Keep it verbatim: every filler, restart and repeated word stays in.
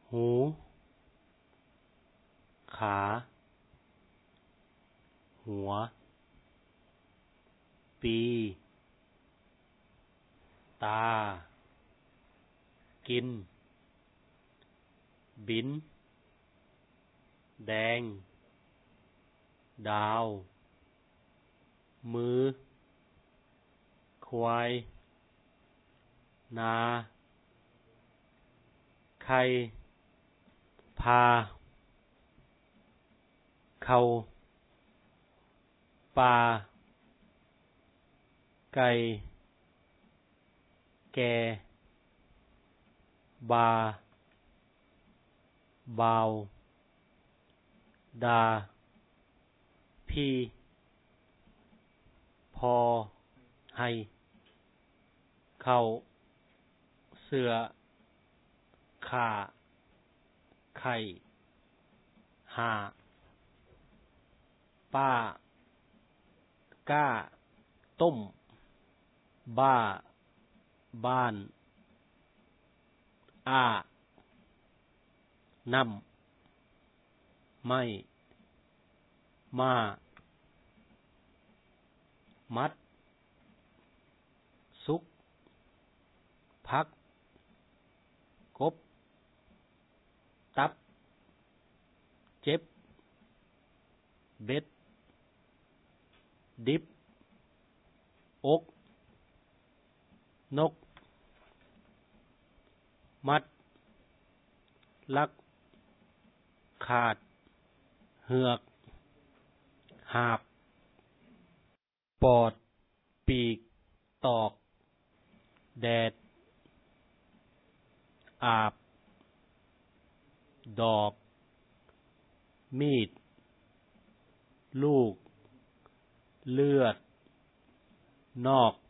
หูขาหัวปีตากินบินแดงดาวมือควายนาไข่พาเขาปลาไก่แก่บาบาวดาพี่พอให้เข้าเสือขาไข่หาป้าก้าต้มบ้าบ้านอ้าน้ำไม่มามัดสุกพักกบตับเจ็บเบ็ดดิบอกนกมัดลักขาดเหือกหาบปอดปีกตอกแดดอาบดอกมีดลูกเลือดนอก